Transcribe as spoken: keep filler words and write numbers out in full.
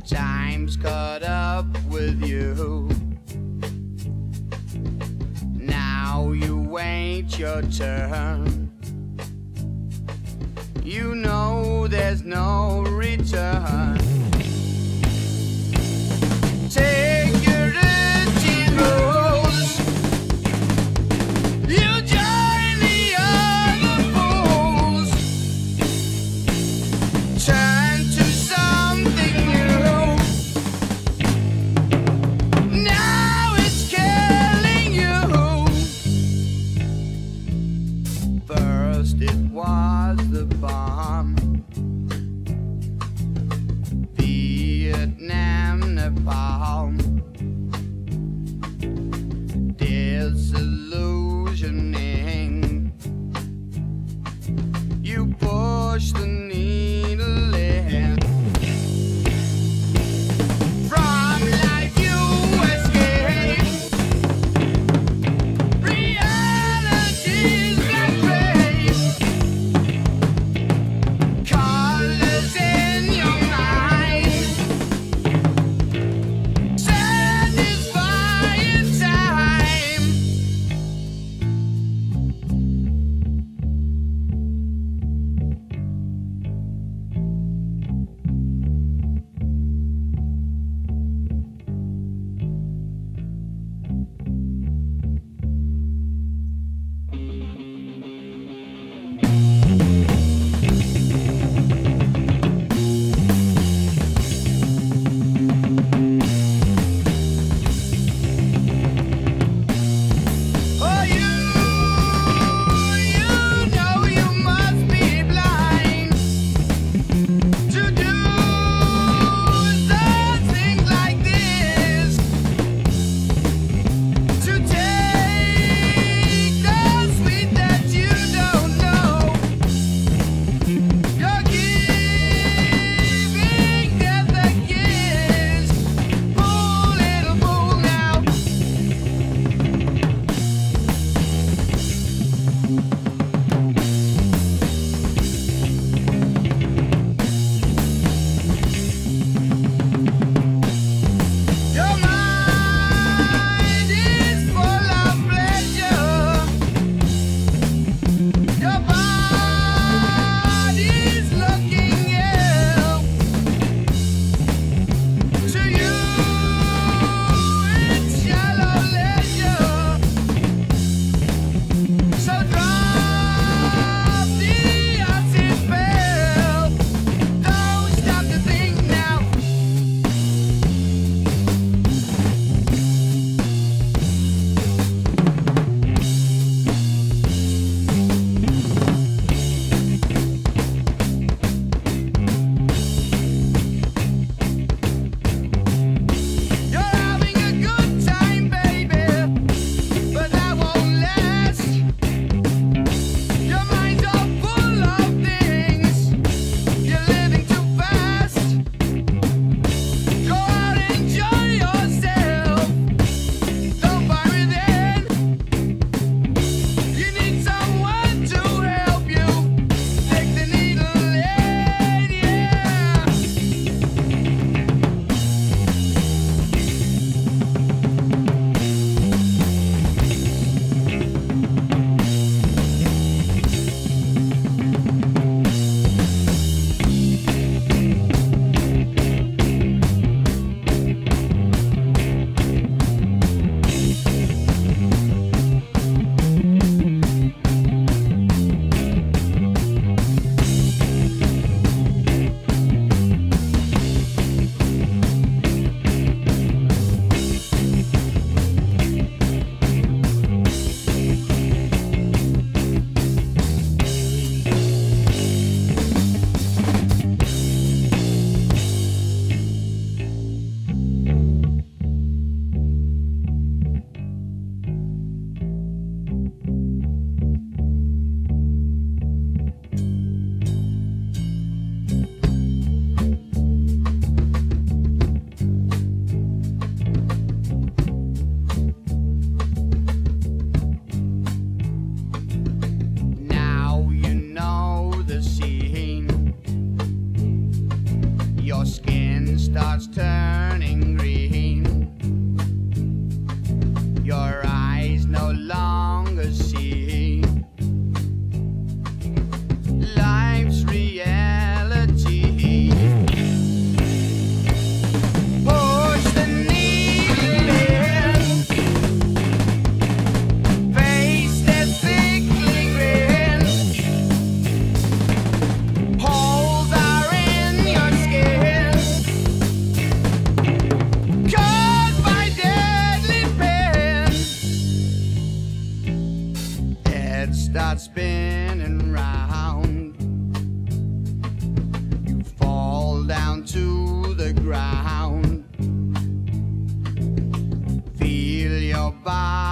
Time's caught up with you. Now you wait your turn. You know there's no return. Take your routine rules. You join the other fools. Turn to something new. Now it's killing you. First it was the bomb. Vietnam, Nepal. Disillusioning. You push the needle in. From life you escape. Reality's black gray. Colors in your mind. skin starts turning green. Your eyes no longer see life's reality. Push the needle in, face that sickly grin. Holes are in your skin, caused by deadly pain. Head starts spinning round. You fall down to the ground. Feel your body